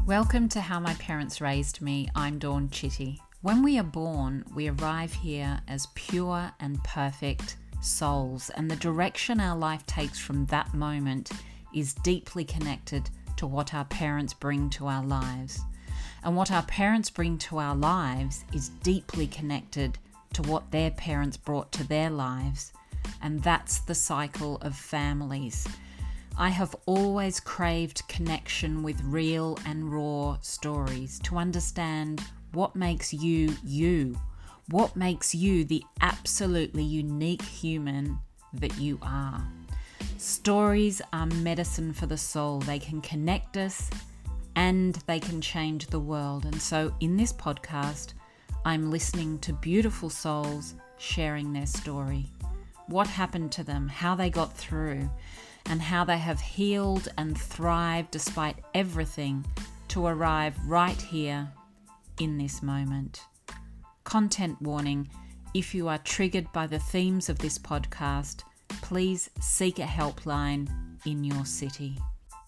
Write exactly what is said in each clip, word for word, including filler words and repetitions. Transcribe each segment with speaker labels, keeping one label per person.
Speaker 1: Welcome to How My Parents Raised Me. I'm Dawn Chitty. When we are born, we arrive here as pure and perfect souls, and the direction our life takes from that moment is deeply connected to what our parents bring to our lives. And what our parents bring to our lives is deeply connected to what their parents brought to their lives. And that's the cycle of families. I have always craved connection with real and raw stories to understand what makes you you, what makes you the absolutely unique human that you are. Stories are medicine for the soul. They can connect us and they can change the world. And so in this podcast, I'm listening to beautiful souls sharing their story. What happened to them, how they got through, and how they have healed and thrived despite everything to arrive right here in this moment. Content warning: if you are triggered by the themes of this podcast, please seek a helpline in your city.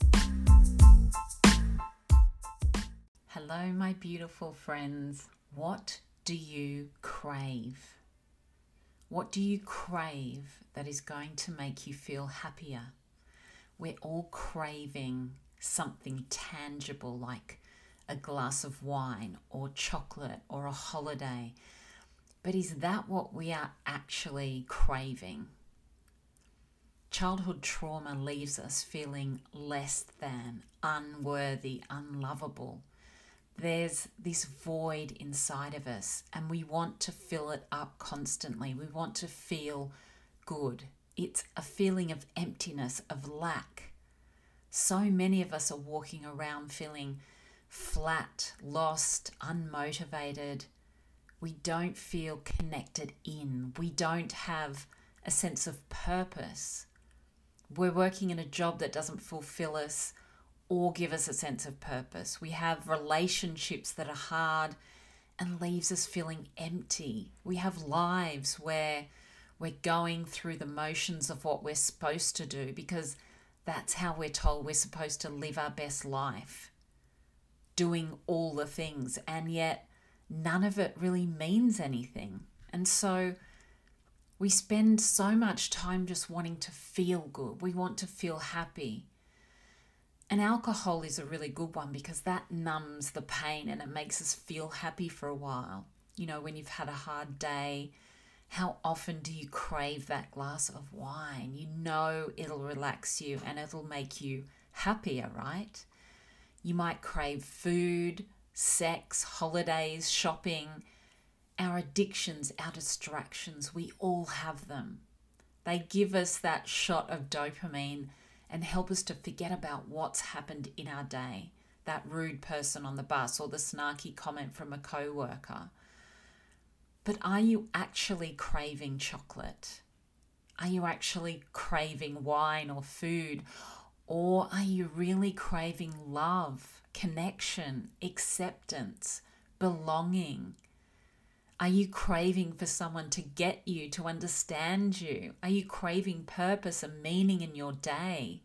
Speaker 1: Hello, my beautiful friends. What do you crave? What do you crave that is going to make you feel happier? We're all craving something tangible like a glass of wine or chocolate or a holiday. But is that what we are actually craving? Childhood trauma leaves us feeling less than, unworthy, unlovable. There's this void inside of us and we want to fill it up constantly. We want to feel good. It's a feeling of emptiness, of lack. So many of us are walking around feeling flat, lost, unmotivated. We don't feel connected in. We don't have a sense of purpose. We're working in a job that doesn't fulfill us or give us a sense of purpose. We have relationships that are hard and leaves us feeling empty. We have lives where we're going through the motions of what we're supposed to do because that's how we're told we're supposed to live our best life, doing all the things, and yet none of it really means anything. And so we spend so much time just wanting to feel good. We want to feel happy. And alcohol is a really good one because that numbs the pain and it makes us feel happy for a while. You know, when you've had a hard day, how often do you crave that glass of wine? You know it'll relax you and it'll make you happier, right? You might crave food, sex, holidays, shopping. Our addictions, our distractions, we all have them. They give us that shot of dopamine and help us to forget about what's happened in our day. That rude person on the bus or the snarky comment from a co-worker. But are you actually craving chocolate? Are you actually craving wine or food? Or are you really craving love, connection, acceptance, belonging? Are you craving for someone to get you, to understand you? Are you craving purpose and meaning in your day?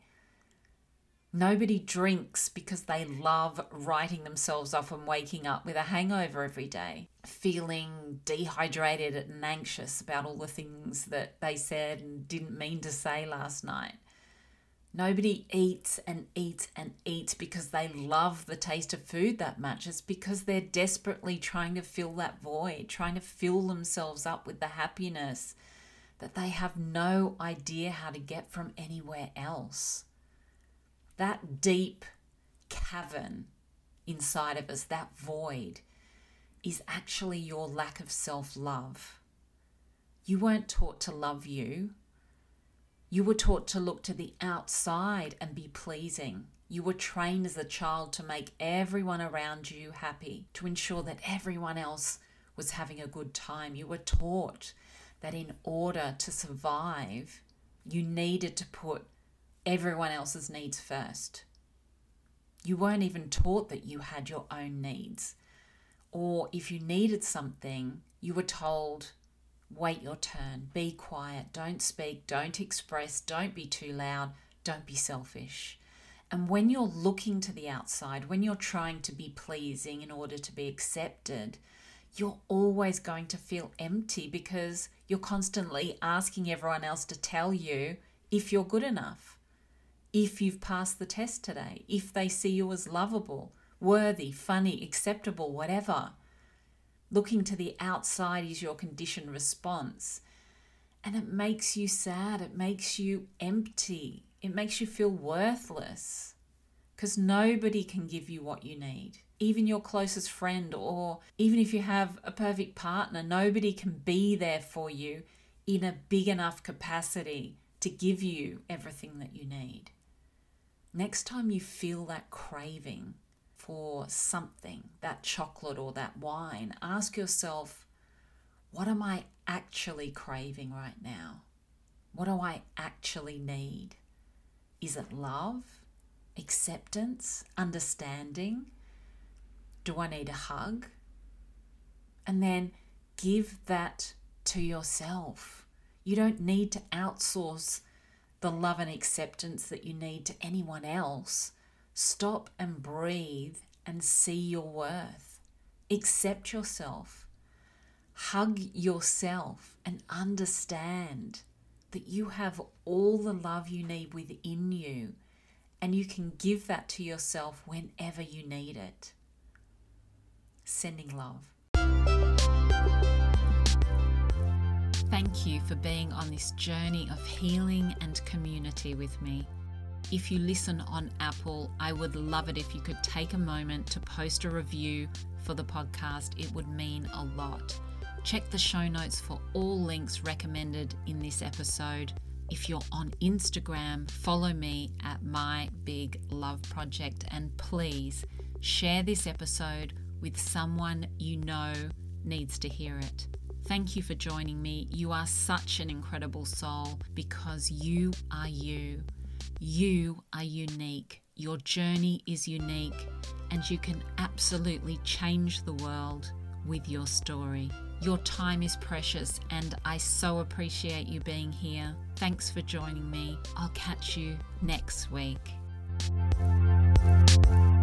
Speaker 1: Nobody drinks because they love writing themselves off and waking up with a hangover every day, feeling dehydrated and anxious about all the things that they said and didn't mean to say last night. Nobody eats and eats and eats because they love the taste of food that much. It's because they're desperately trying to fill that void, trying to fill themselves up with the happiness that they have no idea how to get from anywhere else. That deep cavern inside of us, that void, is actually your lack of self-love. You weren't taught to love you. You were taught to look to the outside and be pleasing. You were trained as a child to make everyone around you happy, to ensure that everyone else was having a good time. You were taught that in order to survive, you needed to put everyone else's needs first. You weren't even taught that you had your own needs. Or if you needed something, you were told, wait your turn, be quiet, don't speak, don't express, don't be too loud, don't be selfish. And when you're looking to the outside, when you're trying to be pleasing in order to be accepted, you're always going to feel empty because you're constantly asking everyone else to tell you if you're good enough, if you've passed the test today, if they see you as lovable, worthy, funny, acceptable, whatever. Looking to the outside is your conditioned response. And it makes you sad. It makes you empty. It makes you feel worthless because nobody can give you what you need. Even your closest friend, or even if you have a perfect partner, nobody can be there for you in a big enough capacity to give you everything that you need. Next time you feel that craving for something, that chocolate or that wine, ask yourself, what am I actually craving right now? What do I actually need? Is it love, acceptance, understanding? Do I need a hug? And then give that to yourself. You don't need to outsource the love and acceptance that you need to anyone else. Stop and breathe and see your worth. Accept yourself. Hug yourself and understand that you have all the love you need within you, and you can give that to yourself whenever you need it. Sending love. Thank you for being on this journey of healing and community with me. If you listen on Apple, I would love it if you could take a moment to post a review for the podcast. It would mean a lot. Check the show notes for all links recommended in this episode. If you're on Instagram, follow me at My Big Love Project, and please share this episode with someone you know needs to hear it. Thank you for joining me. You are such an incredible soul because you are you. You are unique. Your journey is unique, and you can absolutely change the world with your story. Your time is precious, and I so appreciate you being here. Thanks for joining me. I'll catch you next week.